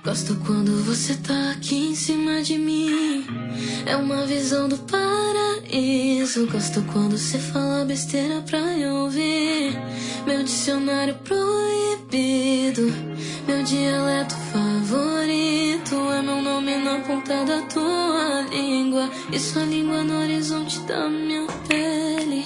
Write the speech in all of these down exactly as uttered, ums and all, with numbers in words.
Gosto quando você tá aqui em cima de mim. É uma visão do paraíso. Gosto quando você fala besteira pra eu ouvir. Meu dicionário proibido, meu dialeto favorito. É meu nome na ponta da tua língua e sua língua no horizonte da minha pele.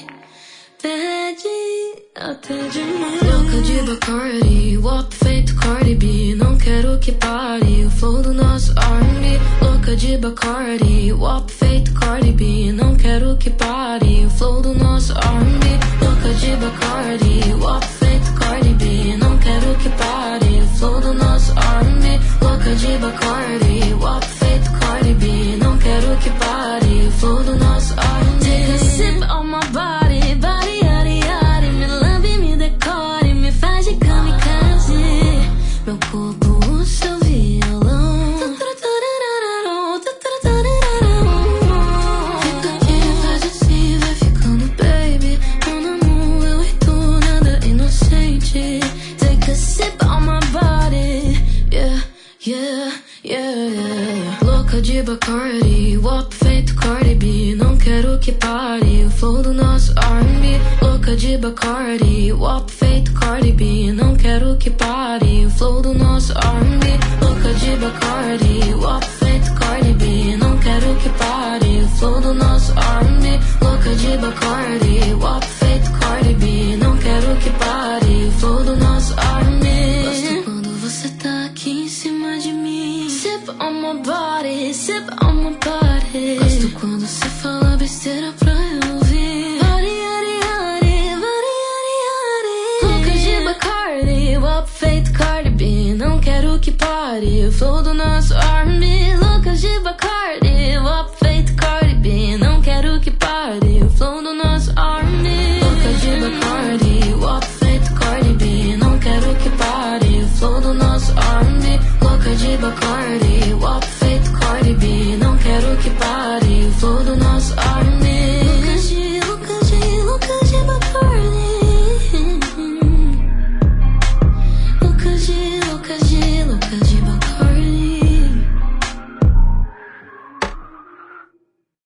Pede até demais. Louca de Bacardi, W A P feito Cardi B. Não quero que pare o flow do nosso R and B. Louca de Bacardi, W A P feito Cardi B. Não quero que pare o flow do nosso R and B. Louca de Bacardi, W A P feito Cardi B. Não quero que pare o flow do nosso R and B. Louca de Bacardi, W A P feito Cardi B. Não quero que pare o flow do nosso R and B. Take a sip on my body, body. Meu corpo, o seu violão. Fica aqui, faz assim, vai ficando, baby. Meu namoro, eu e tu, nada inocente. Take a sip on my body. Yeah, yeah, yeah, yeah. Louca de Bacardi, W A P feito Cardi B. Não quero que pare o flow do nosso R and B. Louca de Bacardi, W A P feito Cardi B. Não quero que pare o flow do nosso R and B. Louca de Bacardi, W A P feito Cardi B. Não quero que pare o flow do nosso R and B. Louca de Bacardi, W A P feito Cardi B. Não quero que pare o flow do nosso R and B. Gosto quando você tá aqui em cima de mim. Sip on my body, sip on my body. Gosto quando você fala besteira pra eu ouvir. Louca de Bacardi, W A P feito Cardi B. Não quero que pare o flow do nosso